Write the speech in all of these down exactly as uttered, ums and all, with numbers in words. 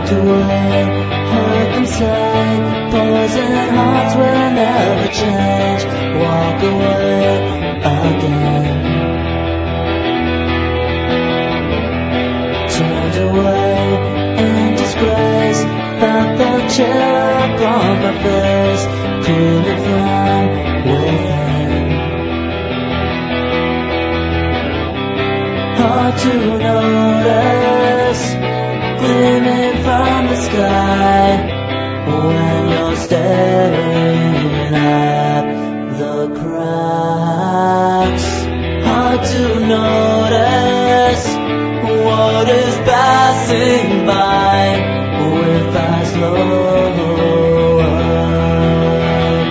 walked away, heard them say, poison hearts will never change. Walk away again. Turned away in disgrace, felt the chill upon my face, cooling from within. Hard to notice, gleaming from the sky, when you're staring at the cracks. Hard to notice what is passing by with eyes lowered.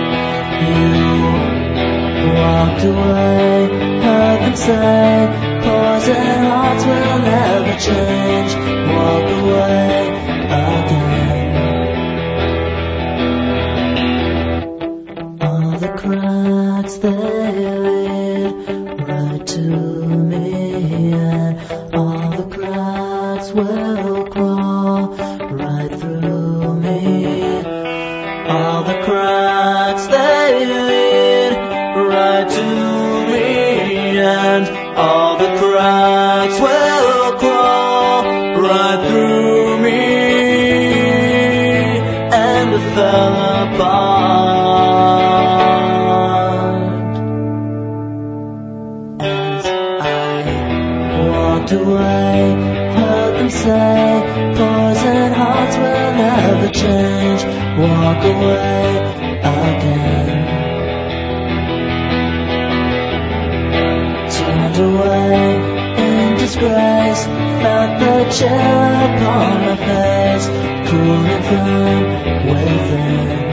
You walked away, heard them say, poison hearts will never change. Walk away again. All the cracks they lead right to me, and all the cracks will crawl right through me. All the cracks they lead right to me, and all the cracks will crawl right through me, and it fell apart. As I walked away, heard them say, poison hearts will never change. Walk away again. Turned away in disgrace, felt the chill upon my face, cooling from within.